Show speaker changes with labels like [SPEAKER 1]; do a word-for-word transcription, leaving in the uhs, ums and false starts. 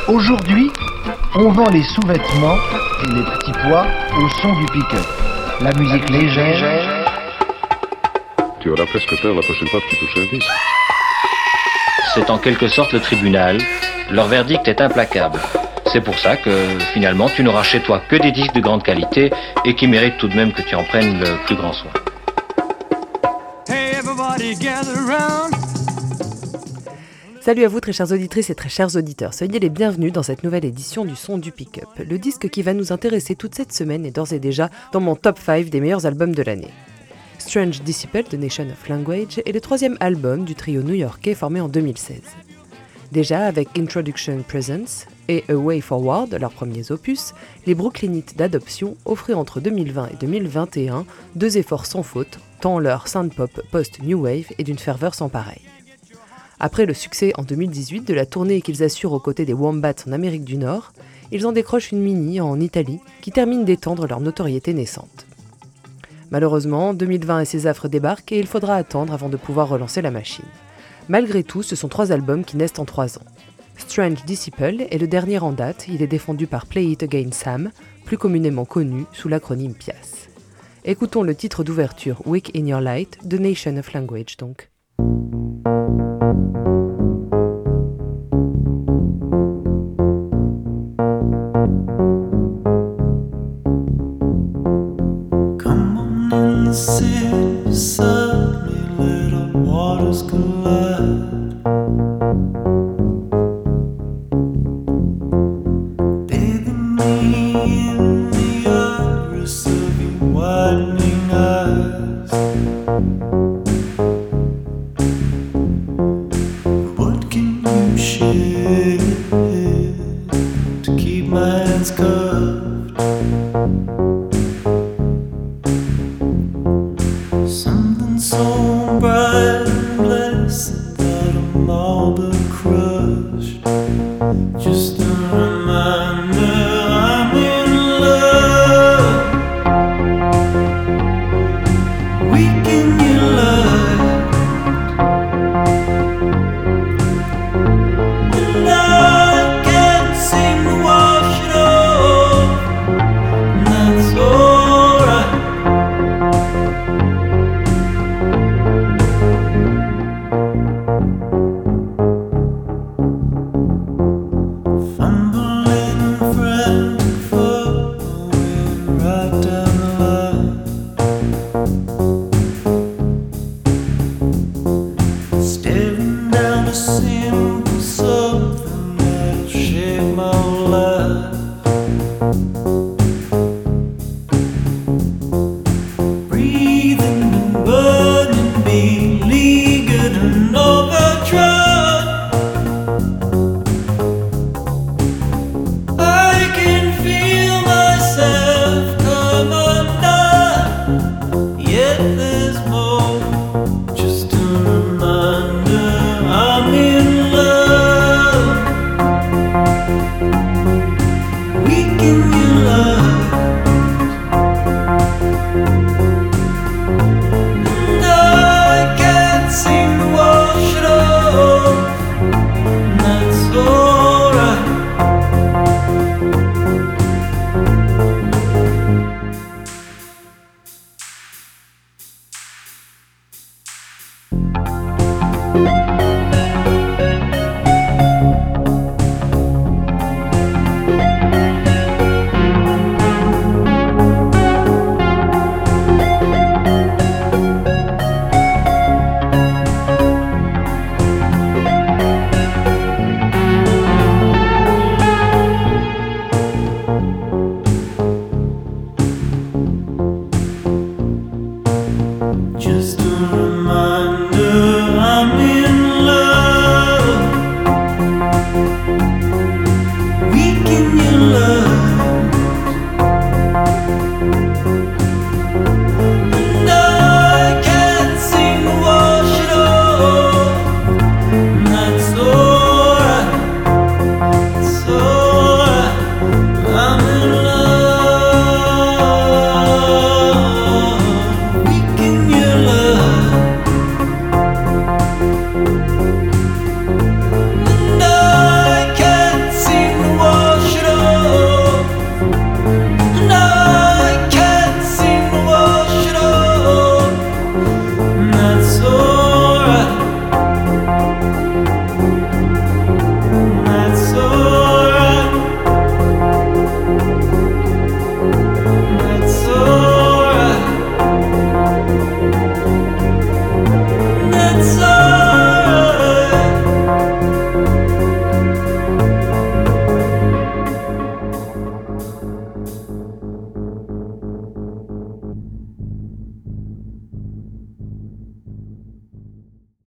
[SPEAKER 1] Aujourd'hui, on vend les sous-vêtements et les petits pois au son du pick-up. La musique légère.
[SPEAKER 2] Tu auras presque peur la prochaine fois que tu touches un disque.
[SPEAKER 3] C'est en quelque sorte le tribunal. Leur verdict est implacable. C'est pour ça que, finalement, tu n'auras chez toi que des disques de grande qualité et qui méritent tout de même que tu en prennes le plus grand soin.
[SPEAKER 4] Hey, everybody gather around.
[SPEAKER 5] Salut à vous très chères auditrices et très chers auditeurs, soyez les bienvenus dans cette nouvelle édition du Son du Pick-up. Le disque qui va nous intéresser toute cette semaine est d'ores et déjà dans mon top cinq des meilleurs albums de l'année. Strange Disciple de Nation of Language est le troisième album du trio new-yorkais formé en deux mille seize. Déjà avec Introduction Presence et A Way Forward, leurs premiers opus, les Brooklynites d'Adoption offraient entre deux mille vingt et deux mille vingt et un deux efforts sans faute, tant leur synth-pop post-new wave est d'une ferveur sans pareille. Après le succès en deux mille dix-huit de la tournée qu'ils assurent aux côtés des Wombats en Amérique du Nord, ils en décrochent une mini en Italie qui termine d'étendre leur notoriété naissante. Malheureusement, deux mille vingt et ses affres débarquent et il faudra attendre avant de pouvoir relancer la machine. Malgré tout, ce sont trois albums qui naissent en trois ans. Strange Disciple est le dernier en date, il est défendu par Play It Again Sam, plus communément connu sous l'acronyme P I A S. Écoutons le titre d'ouverture Week in Your Light de Nation of Language donc.
[SPEAKER 6] Sit beside me, little waters collide. Bathing me in the iris of your widening eyes. What can you share to keep my hands covered? So bright and blessed that I'm all but crushed. Just a reminder I'm in love. Weak in your light, and I can't seem to wash it off, and that's alright. Staring down a simple something that'll shape my whole life.